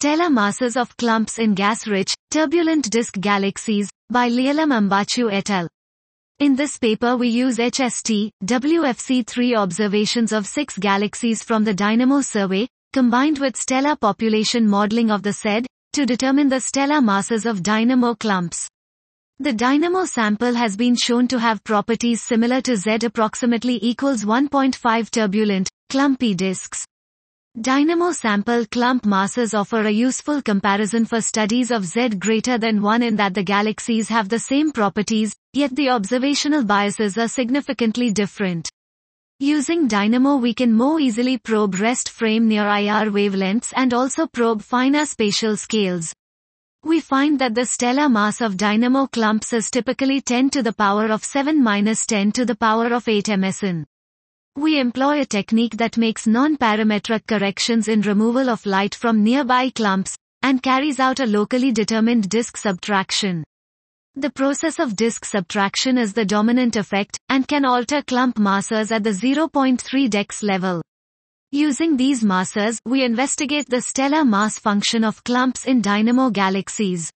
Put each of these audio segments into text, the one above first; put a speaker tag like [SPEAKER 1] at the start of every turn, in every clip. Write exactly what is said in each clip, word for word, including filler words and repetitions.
[SPEAKER 1] Stellar Masses of Clumps in Gas-Rich, Turbulent Disk Galaxies, by Lealam Ambachu et al. In this paper we use H S T, W F C three observations of six galaxies from the Dynamo survey, combined with stellar population modeling of the S E D, to determine the stellar masses of dynamo clumps. The dynamo sample has been shown to have properties similar to Z approximately equals one point five turbulent, clumpy disks. Dynamo sample clump masses offer a useful comparison for studies of Z greater than one in that the galaxies have the same properties, yet the observational biases are significantly different. Using Dynamo we can more easily probe rest frame near I R wavelengths and also probe finer spatial scales. We find that the stellar mass of dynamo clumps is typically ten to the power of seven minus ten to the power of eight meson. We employ a technique that makes non-parametric corrections in removal of light from nearby clumps, and carries out a locally determined disk subtraction. The process of disk subtraction is the dominant effect, and can alter clump masses at the zero point three dex level. Using these masses, we investigate the stellar mass function of clumps in dynamo galaxies.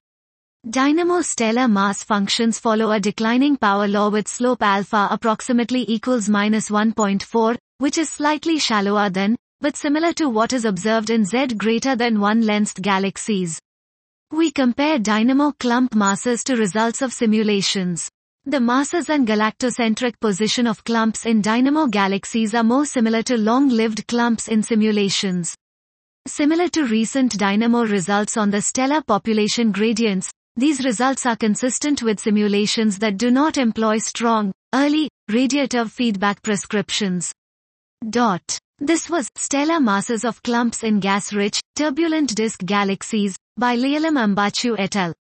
[SPEAKER 1] Dynamo stellar mass functions follow a declining power law with slope alpha approximately equals minus one point four, which is slightly shallower than, but similar to what is observed in Z greater than one lengthed galaxies. We compare dynamo clump masses to results of simulations. The masses and galactocentric position of clumps in dynamo galaxies are more similar to long-lived clumps in simulations. Similar to recent dynamo results on the stellar population gradients, these results are consistent with simulations that do not employ strong, early, radiative feedback prescriptions. Dot. This was Stellar Masses of Clumps in Gas-Rich, Turbulent Disk Galaxies, by Lealam Ambachu et al.